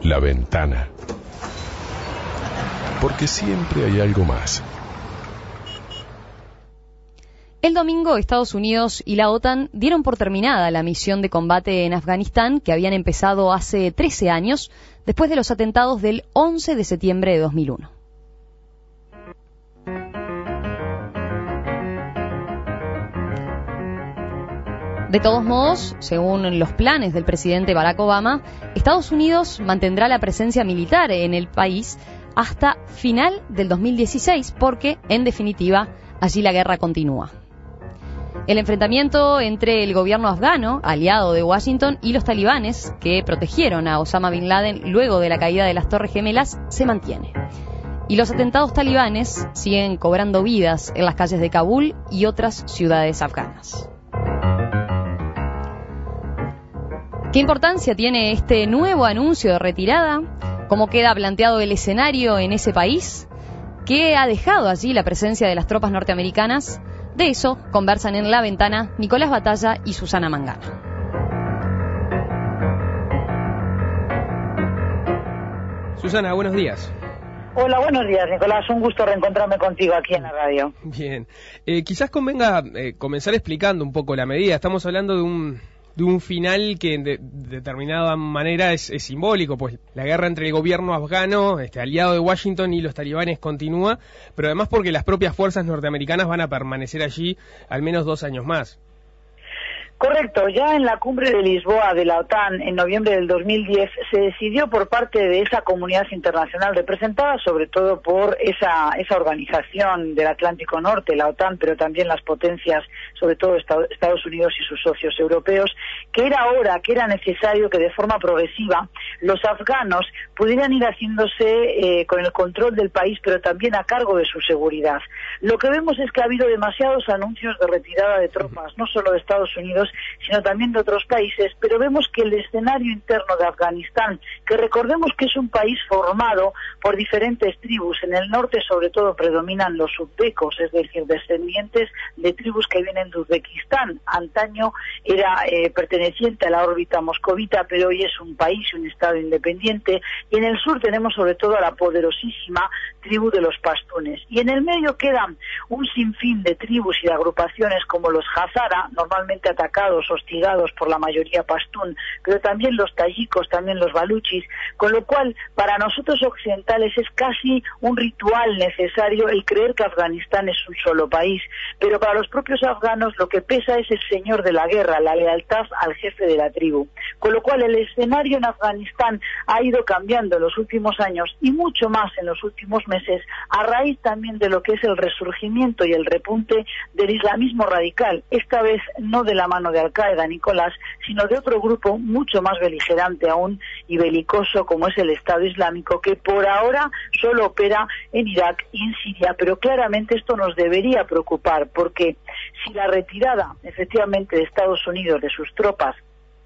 La Ventana. Porque siempre hay algo más. El domingo, Estados Unidos y la OTAN dieron por terminada la misión de combate en Afganistán que habían empezado hace 13 años, después de los atentados del 11 de septiembre de 2001. De todos modos, según los planes del presidente Barack Obama, Estados Unidos mantendrá la presencia militar en el país hasta final del 2016, porque, en definitiva, allí la guerra continúa. El enfrentamiento entre el gobierno afgano, aliado de Washington, y los talibanes, que protegieron a Osama Bin Laden luego de la caída de las Torres Gemelas, se mantiene. Y los atentados talibanes siguen cobrando vidas en las calles de Kabul y otras ciudades afganas. ¿Qué importancia tiene este nuevo anuncio de retirada? ¿Cómo queda planteado el escenario en ese país? ¿Qué ha dejado allí la presencia de las tropas norteamericanas? De eso conversan en La Ventana Nicolás Batalla y Susana Mangano. Susana, buenos días. Hola, buenos días, Nicolás. Un gusto reencontrarme contigo aquí en la radio. Bien. Quizás convenga comenzar explicando un poco la medida. Estamos hablando de un final que de determinada manera es simbólico, pues la guerra entre el gobierno afgano, aliado de Washington, y los talibanes continúa, pero además porque las propias fuerzas norteamericanas van a permanecer allí al menos 2 años más. Correcto, ya en la cumbre de Lisboa de la OTAN en noviembre del 2010 se decidió por parte de esa comunidad internacional representada sobre todo por esa organización del Atlántico Norte, la OTAN, pero también las potencias, sobre todo Estados Unidos y sus socios europeos, que era necesario que de forma progresiva los afganos pudieran ir haciéndose con el control del país, pero también a cargo de su seguridad. Lo que vemos es que ha habido demasiados anuncios de retirada de tropas, no solo de Estados Unidos, sino también de otros países, pero vemos que el escenario interno de Afganistán, que recordemos que es un país formado por diferentes tribus, en el norte sobre todo predominan los uzbecos, es decir, descendientes de tribus que vienen de Uzbekistán, antaño era perteneciente a la órbita moscovita, pero hoy es un país, un estado independiente, y en el sur tenemos sobre todo a la poderosísima tribu de los pastunes, y en el medio quedan un sinfín de tribus y de agrupaciones como los Hazara, normalmente atacados, hostigados por la mayoría pastún, pero también los tayikos, también los baluchis, con lo cual para nosotros occidentales es casi un ritual necesario el creer que Afganistán es un solo país, pero para los propios afganos lo que pesa es el señor de la guerra, la lealtad al jefe de la tribu, con lo cual el escenario en Afganistán ha ido cambiando en los últimos años y mucho más en los últimos meses, a raíz también de lo que es el resurgimiento y el repunte del islamismo radical, esta vez no de la mano de Al-Qaeda, Nicolás, sino de otro grupo mucho más beligerante aún y belicoso como es el Estado Islámico, que por ahora solo opera en Irak y en Siria, pero claramente esto nos debería preocupar, porque si la retirada efectivamente de Estados Unidos de sus tropas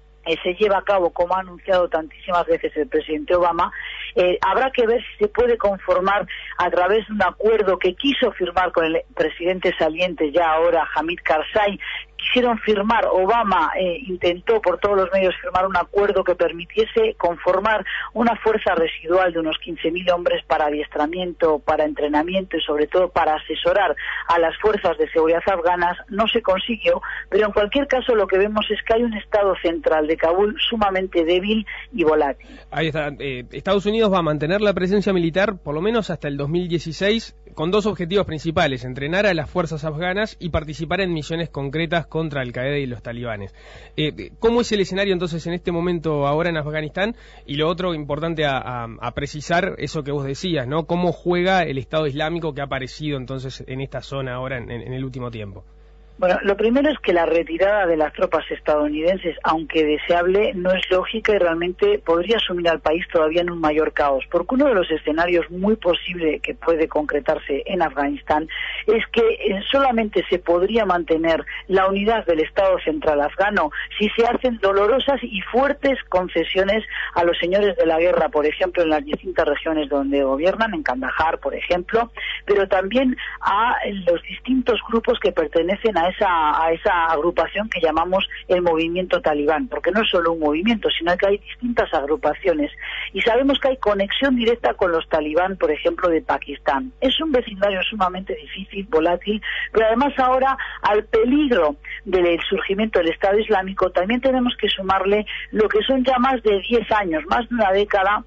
se lleva a cabo, como ha anunciado tantísimas veces el presidente Obama, habrá que ver si se puede conformar a través de un acuerdo que quiso firmar con el presidente saliente, ya ahora Hamid Karzai. Quisieron firmar, Obama intentó por todos los medios firmar un acuerdo que permitiese conformar una fuerza residual de unos 15.000 hombres para adiestramiento, para entrenamiento y sobre todo para asesorar a las fuerzas de seguridad afganas. No se consiguió, pero en cualquier caso lo que vemos es que hay un estado central de Kabul sumamente débil y volátil. Ahí está. Estados Unidos va a mantener la presencia militar por lo menos hasta el 2016 con 2 objetivos principales: entrenar a las fuerzas afganas y participar en misiones concretas contra Al-Qaeda y los talibanes. ¿Cómo es el escenario entonces en este momento ahora en Afganistán? Y lo otro importante a precisar, eso que vos decías, ¿no? ¿Cómo juega el Estado Islámico que ha aparecido entonces en esta zona ahora en el último tiempo? Bueno, lo primero es que la retirada de las tropas estadounidenses, aunque deseable, no es lógica y realmente podría sumir al país todavía en un mayor caos, porque uno de los escenarios muy posible que puede concretarse en Afganistán es que solamente se podría mantener la unidad del Estado central afgano si se hacen dolorosas y fuertes concesiones a los señores de la guerra, por ejemplo, en las distintas regiones donde gobiernan, en Kandahar, por ejemplo, pero también a los distintos grupos que pertenecen a a esa agrupación que llamamos el movimiento talibán, porque no es solo un movimiento, sino que hay distintas agrupaciones. Y sabemos que hay conexión directa con los talibán, por ejemplo, de Pakistán. Es un vecindario sumamente difícil, volátil, pero además ahora al peligro del surgimiento del Estado Islámico también tenemos que sumarle lo que son ya más de 10 años, más de una década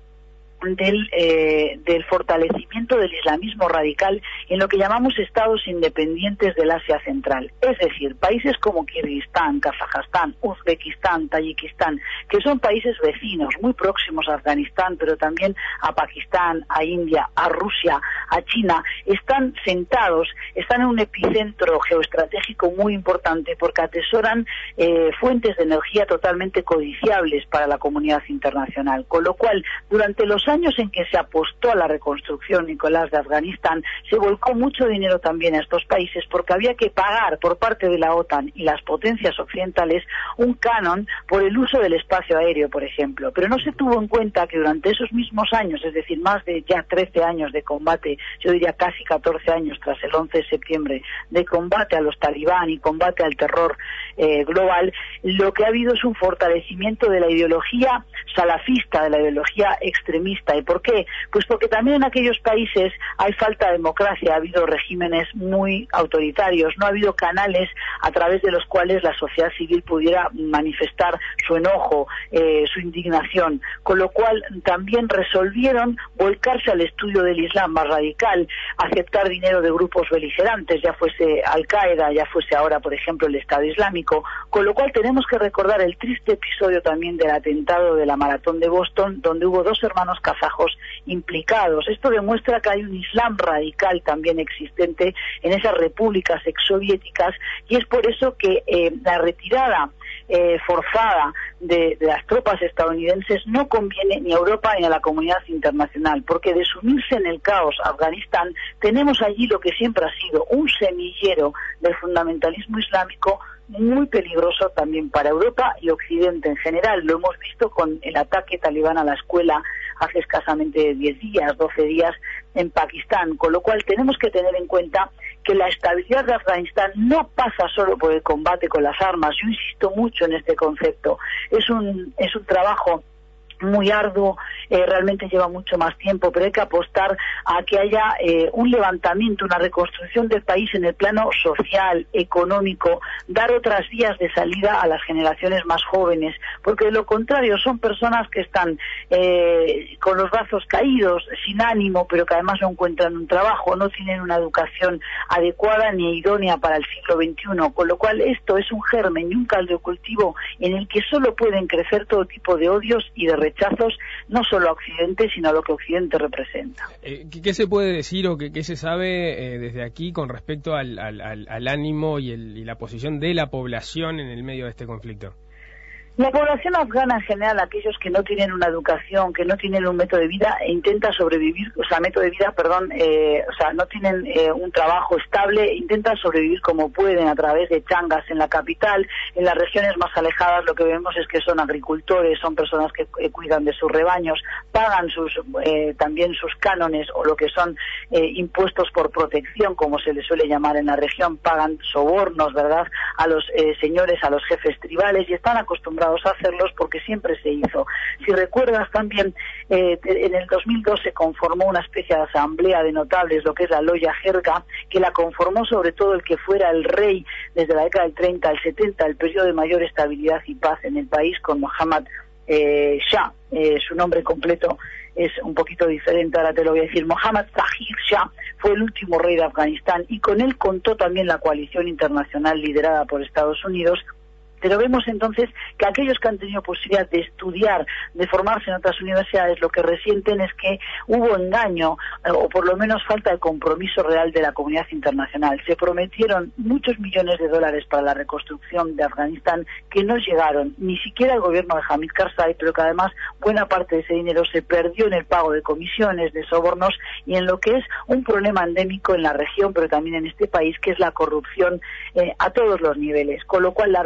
del fortalecimiento del islamismo radical en lo que llamamos estados independientes del Asia Central. Es decir, países como Kirguistán, Kazajstán, Uzbekistán, Tayikistán, que son países vecinos, muy próximos a Afganistán, pero también a Pakistán, a India, a Rusia, a China, están sentados, están en un epicentro geoestratégico muy importante porque atesoran fuentes de energía totalmente codiciables para la comunidad internacional. Con lo cual, durante los años en que se apostó a la reconstrucción, Nicolás, de Afganistán, se volcó mucho dinero también a estos países porque había que pagar por parte de la OTAN y las potencias occidentales un canon por el uso del espacio aéreo, por ejemplo. Pero no se tuvo en cuenta que durante esos mismos años, es decir, más de ya 13 años de combate, yo diría casi 14 años tras el 11 de septiembre, de combate a los talibán y combate al terror global, lo que ha habido es un fortalecimiento de la ideología salafista, de la ideología extremista. ¿Y por qué? Pues porque también en aquellos países hay falta de democracia, ha habido regímenes muy autoritarios, no ha habido canales a través de los cuales la sociedad civil pudiera manifestar su enojo, su indignación, con lo cual también resolvieron volcarse al estudio del Islam más radical, aceptar dinero de grupos beligerantes, ya fuese Al-Qaeda, ya fuese ahora, por ejemplo, el Estado Islámico, con lo cual tenemos que recordar el triste episodio también del atentado de la Maratón de Boston, donde hubo 2 hermanos kazajos implicados. Esto demuestra que hay un Islam radical también existente en esas repúblicas exsoviéticas y es por eso que la retirada forzada de las tropas estadounidenses no conviene ni a Europa ni a la comunidad internacional, porque de sumirse en el caos Afganistán tenemos allí lo que siempre ha sido un semillero del fundamentalismo islámico muy peligroso también para Europa y Occidente en general. Lo hemos visto con el ataque talibán a la escuela hace escasamente 10 días, 12 días en Pakistán, con lo cual tenemos que tener en cuenta que la estabilidad de Afganistán no pasa solo por el combate con las armas. Yo insisto mucho en este concepto. Es un trabajo muy arduo, realmente lleva mucho más tiempo, pero hay que apostar a que haya un levantamiento, una reconstrucción del país en el plano social, económico, dar otras vías de salida a las generaciones más jóvenes, porque de lo contrario son personas que están con los brazos caídos, sin ánimo, pero que además no encuentran un trabajo, no tienen una educación adecuada ni idónea para el siglo XXI, con lo cual esto es un germen y un caldo de cultivo en el que solo pueden crecer todo tipo de odios y de rechazos, no solo a Occidente, sino a lo que Occidente representa. ¿Qué se puede decir o qué se sabe desde aquí con respecto al ánimo y la posición de la población en el medio de este conflicto? La población afgana en general, aquellos que no tienen una educación, que no tienen un método de vida, intenta sobrevivir, no tienen un trabajo estable, intentan sobrevivir como pueden a través de changas en la capital. En las regiones más alejadas lo que vemos es que son agricultores, son personas que cuidan de sus rebaños, pagan también sus cánones o lo que son impuestos por protección, como se les suele llamar en la región, pagan sobornos, ¿verdad?, a los señores, a los jefes tribales y están acostumbrados a hacerlos porque siempre se hizo. Si recuerdas también, en el 2002 se conformó una especie de asamblea de notables, lo que es la Loya Jirga, que la conformó sobre todo el que fuera el rey desde la década del 30 al 70, el periodo de mayor estabilidad y paz en el país, con Mohammad Shah. Su nombre completo es un poquito diferente, ahora te lo voy a decir. Mohammad Zahir Shah fue el último rey de Afganistán y con él contó también la coalición internacional liderada por Estados Unidos. Pero vemos entonces que aquellos que han tenido posibilidad de estudiar, de formarse en otras universidades, lo que resienten es que hubo engaño o por lo menos falta de compromiso real de la comunidad internacional. Se prometieron muchos millones de dólares para la reconstrucción de Afganistán que no llegaron, ni siquiera el gobierno de Hamid Karzai, pero que además buena parte de ese dinero se perdió en el pago de comisiones, de sobornos y en lo que es un problema endémico en la región, pero también en este país, que es la corrupción a todos los niveles. Con lo cual la reconstrucción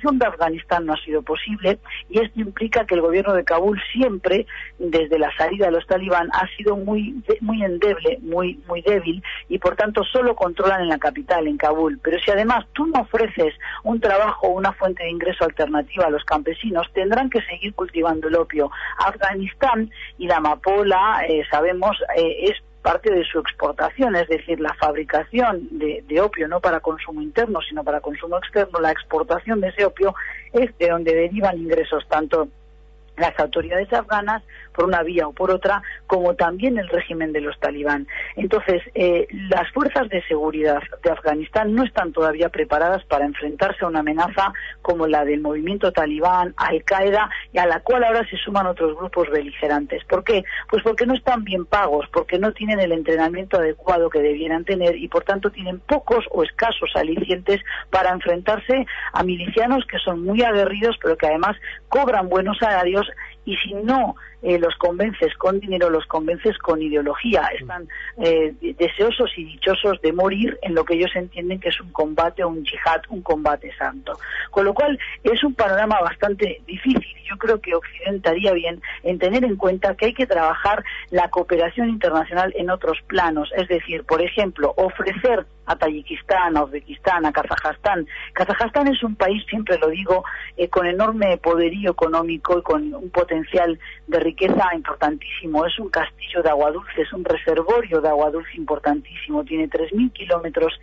reconstrucción de Afganistán no ha sido posible, y esto implica que el gobierno de Kabul siempre, desde la salida de los talibán, ha sido muy endeble, muy débil, y por tanto solo controlan en la capital, en Kabul. Pero si además tú no ofreces un trabajo o una fuente de ingreso alternativa a los campesinos, tendrán que seguir cultivando el opio. Afganistán y la amapola, sabemos, es parte de su exportación, es decir, la fabricación de opio, no para consumo interno, sino para consumo externo. La exportación de ese opio es de donde derivan ingresos tanto las autoridades afganas, por una vía o por otra, como también el régimen de los talibán. Entonces, las fuerzas de seguridad de Afganistán no están todavía preparadas para enfrentarse a una amenaza como la del movimiento talibán, Al-Qaeda, y a la cual ahora se suman otros grupos beligerantes. ¿Por qué? Pues porque no están bien pagos, porque no tienen el entrenamiento adecuado que debieran tener, y por tanto tienen pocos o escasos alicientes para enfrentarse a milicianos que son muy aguerridos, pero que además cobran buenos salarios, y si no los convences con dinero, los convences con ideología. Están deseosos y dichosos de morir en lo que ellos entienden que es un combate o un yihad, un combate santo. Con lo cual es un panorama bastante difícil. Yo creo que Occidente haría bien en tener en cuenta que hay que trabajar la cooperación internacional en otros planos. Es decir, por ejemplo, ofrecer a Tayikistán, a Uzbekistán, a Kazajstán. Kazajstán es un país, siempre lo digo, con enorme poderío económico y con un potencial de riqueza importantísimo. Es un castillo de agua dulce, es un reservorio de agua dulce importantísimo. Tiene 3.000 kilómetros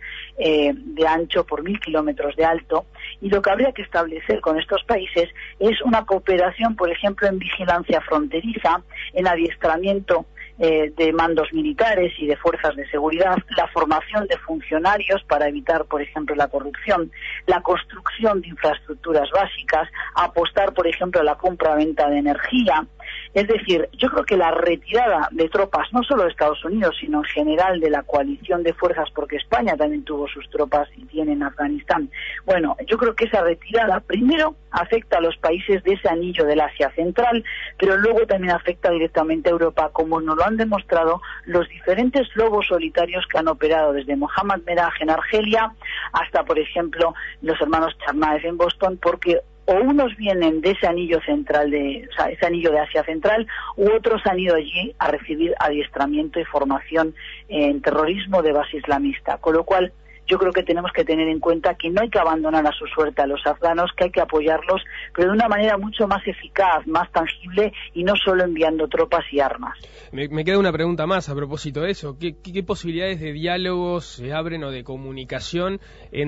de ancho por 1.000 kilómetros de alto. Y lo que habría que establecer con estos países es una cooperación, por ejemplo, en vigilancia fronteriza, en adiestramiento de mandos militares y de fuerzas de seguridad, la formación de funcionarios para evitar, por ejemplo, la corrupción, la construcción de infraestructuras básicas, apostar, por ejemplo, a la compra-venta de energía. Es decir, yo creo que la retirada de tropas, no solo de Estados Unidos, sino en general de la coalición de fuerzas, porque España también tuvo sus tropas y tiene en Afganistán. Bueno, yo creo que esa retirada primero afecta a los países de ese anillo del Asia Central, pero luego también afecta directamente a Europa, como nos lo han demostrado los diferentes lobos solitarios que han operado desde Mohammad Merah en Argelia hasta, por ejemplo, los hermanos Tsarnaev en Boston, porque o unos vienen de ese anillo central, ese anillo de Asia Central, u otros han ido allí a recibir adiestramiento y formación en terrorismo de base islamista. Con lo cual, yo creo que tenemos que tener en cuenta que no hay que abandonar a su suerte a los afganos, que hay que apoyarlos, pero de una manera mucho más eficaz, más tangible, y no solo enviando tropas y armas. Me queda una pregunta más a propósito de eso. ¿Qué posibilidades de diálogo se abren o de comunicación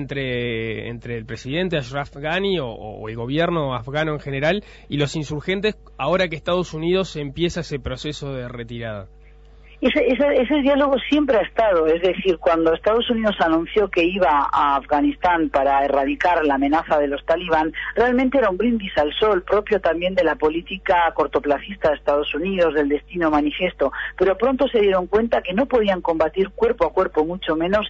entre el presidente Ashraf Ghani o el gobierno afgano en general y los insurgentes ahora que Estados Unidos empieza ese proceso de retirada? Ese diálogo siempre ha estado, es decir, cuando Estados Unidos anunció que iba a Afganistán para erradicar la amenaza de los talibán, realmente era un brindis al sol, propio también de la política cortoplacista de Estados Unidos, del destino manifiesto, pero pronto se dieron cuenta que no podían combatir cuerpo a cuerpo, mucho menos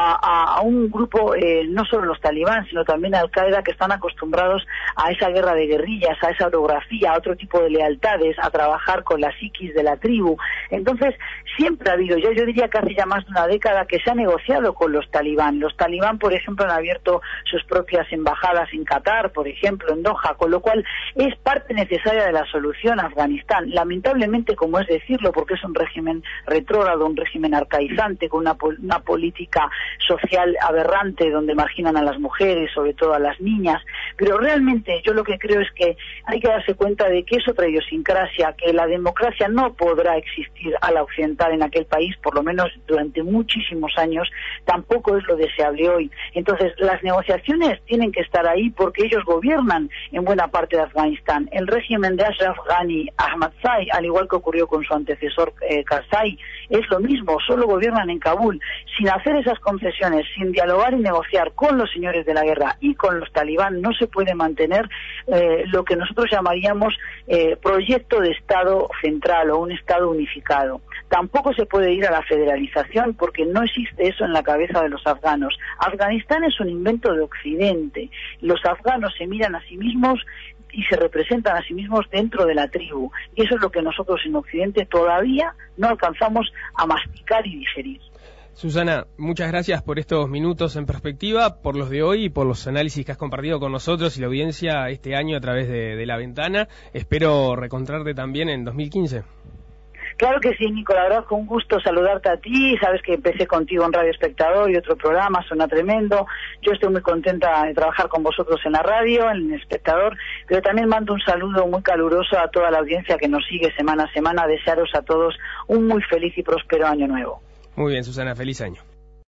a un grupo, no solo los talibán, sino también a Al-Qaeda, que están acostumbrados a esa guerra de guerrillas, a esa orografía, a otro tipo de lealtades, a trabajar con la psiquis de la tribu. Entonces, siempre ha habido, yo diría que hace ya más de una década que se ha negociado con los talibán. Los talibán, por ejemplo, han abierto sus propias embajadas en Qatar, por ejemplo, en Doha, con lo cual es parte necesaria de la solución a Afganistán. Lamentablemente, como es decirlo, porque es un régimen retrógrado, un régimen arcaizante, con una política social aberrante donde marginan a las mujeres, sobre todo a las niñas, pero realmente yo lo que creo es que hay que darse cuenta de que es otra idiosincrasia, que la democracia no podrá existir a la occidental en aquel país, por lo menos durante muchísimos años, tampoco es lo deseable hoy. Entonces, las negociaciones tienen que estar ahí porque ellos gobiernan en buena parte de Afganistán. El régimen de Ashraf Ghani, Ahmadzai, al igual que ocurrió con su antecesor Karzai, es lo mismo, solo gobiernan en Kabul, sin hacer esas concesiones, sin dialogar y negociar con los señores de la guerra y con los talibán. No se puede mantener lo que nosotros llamaríamos proyecto de Estado central o un Estado unificado. Tampoco se puede ir a la federalización porque no existe eso en la cabeza de los afganos. Afganistán es un invento de Occidente. Los afganos se miran a sí mismos y se representan a sí mismos dentro de la tribu. Y eso es lo que nosotros en Occidente todavía no alcanzamos a masticar y digerir. Susana, muchas gracias por estos minutos en perspectiva, por los de hoy y por los análisis que has compartido con nosotros y la audiencia este año a través de La Ventana. Espero reencontrarte también en 2015. Claro que sí, Nico, la verdad fue un gusto saludarte a ti. Sabes que empecé contigo en Radio Espectador y otro programa, suena tremendo. Yo estoy muy contenta de trabajar con vosotros en la radio, en el Espectador, pero también mando un saludo muy caluroso a toda la audiencia que nos sigue semana a semana. Desearos a todos un muy feliz y próspero año nuevo. Muy bien, Susana, feliz año.